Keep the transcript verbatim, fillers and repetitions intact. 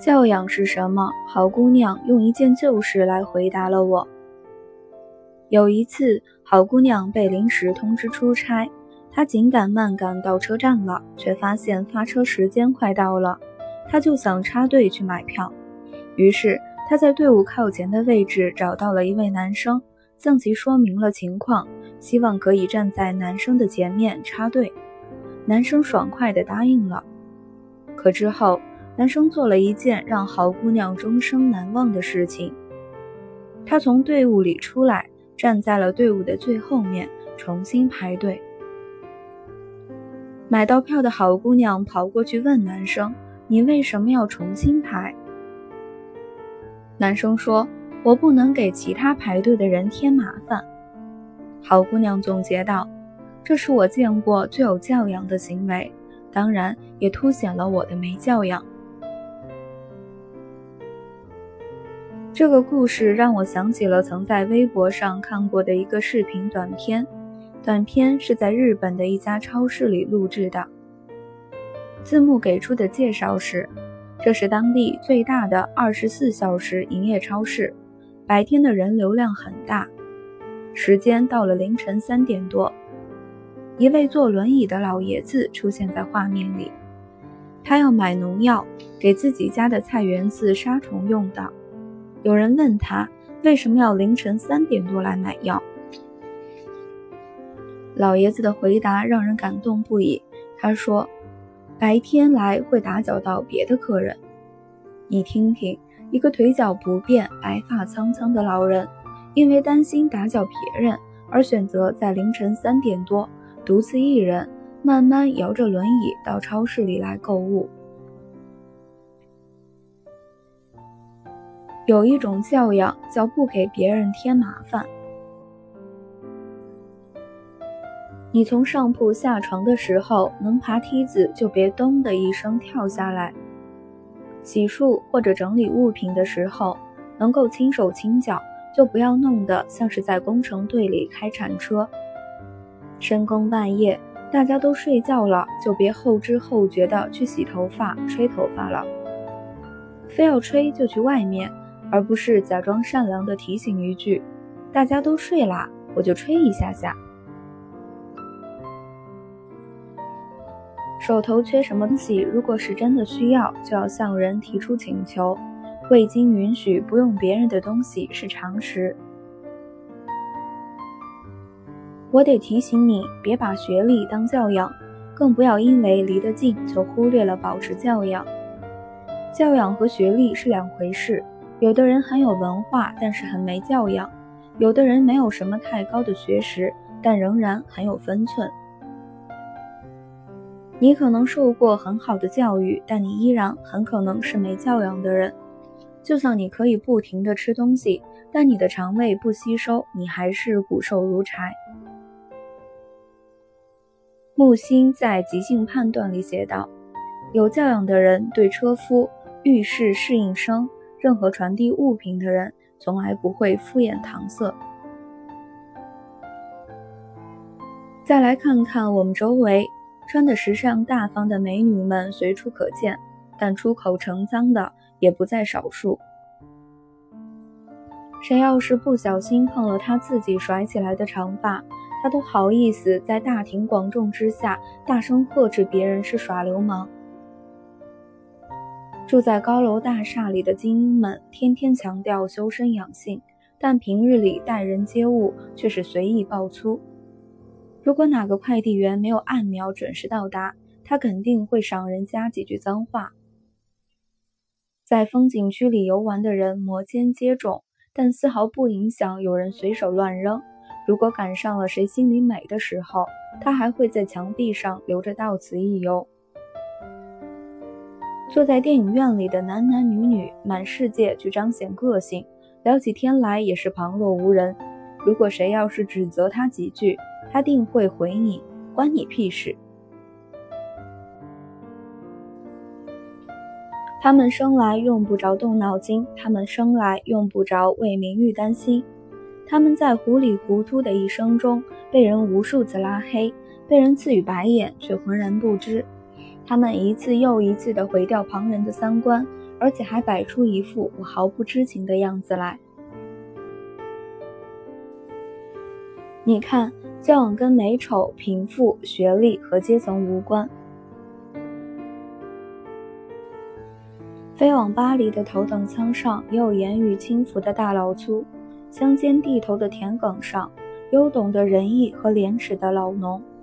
教养是什么？好姑娘用一件旧事来回答了我。有一次，好姑娘被临时通知出差，她紧赶慢赶到车站了，却发现发车时间快到了，她就想插队去买票。于是她在队伍靠前的位置找到了一位男生，向其说明了情况，希望可以站在男生的前面插队。男生爽快地答应了。可之后，男生做了一件让好姑娘终生难忘的事情。他从队伍里出来，站在了队伍的最后面，重新排队。买到票的好姑娘跑过去问男生：“你为什么要重新排？”男生说：“我不能给其他排队的人添麻烦。”好姑娘总结道：“这是我见过最有教养的行为，当然也凸显了我的没教养。”这个故事让我想起了曾在微博上看过的一个视频短片，短片是在日本的一家超市里录制的。字幕给出的介绍是，这是当地最大的二十四小时营业超市，白天的人流量很大。时间到了凌晨三点多，一位坐轮椅的老爷子出现在画面里，他要买农药，给自己家的菜园子杀虫用的。有人问他为什么要凌晨三点多来买药，老爷子的回答让人感动不已。他说，白天来会打搅到别的客人。你听听，一个腿脚不便、白发苍苍的老人，因为担心打搅别人，而选择在凌晨三点多独自一人慢慢摇着轮椅到超市里来购物。有一种教养叫不给别人添麻烦。你从上铺下床的时候，能爬梯子就别咚的一声跳下来。洗漱或者整理物品的时候，能够轻手轻脚，就不要弄得像是在工程队里开铲车。深更半夜，大家都睡觉了，就别后知后觉的去洗头发、吹头发了。非要吹就去外面，而不是假装善良的提醒一句，大家都睡啦，我就吹一下下。手头缺什么东西，如果是真的需要，就要向人提出请求，未经允许不用别人的东西是常识。我得提醒你，别把学历当教养，更不要因为离得近就忽略了保持教养。教养和学历是两回事，有的人很有文化，但是很没教养；有的人没有什么太高的学识，但仍然很有分寸。你可能受过很好的教育，但你依然很可能是没教养的人。就像你可以不停地吃东西，但你的肠胃不吸收，你还是骨瘦如柴。木心在《即兴判断》里写道，有教养的人对车夫、浴室侍应生、任何传递物品的人从来不会敷衍搪塞。再来看看我们周围，穿得时尚大方的美女们随处可见，但出口成脏的也不在少数。谁要是不小心碰了她自己甩起来的长发，她都好意思在大庭广众之下大声呵斥别人是耍流氓。住在高楼大厦里的精英们天天强调修身养性，但平日里待人接物却是随意爆粗。如果哪个快递员没有按秒准时到达，他肯定会赏人家几句脏话。在风景区里游玩的人摩肩接踵，但丝毫不影响有人随手乱扔。如果赶上了谁心里美的时候，他还会在墙壁上留着到此一游。坐在电影院里的男男女女满世界去彰显个性，聊起天来也是旁若无人。如果谁要是指责他几句，他定会回你，关你屁事。他们生来用不着动脑筋，他们生来用不着为名誉担心。他们在糊里糊涂的一生中被人无数次拉黑，被人赐予白眼，却浑然不知。他们一次又一次地毁掉旁人的三观， 而且还摆出一副我毫不知情的样子来。你看，交往跟美丑、贫富、学历和阶层无关。飞往巴黎的头等舱上，也有言语轻浮的大老粗，乡间地头的田埂上，有懂得仁义和廉耻的老农，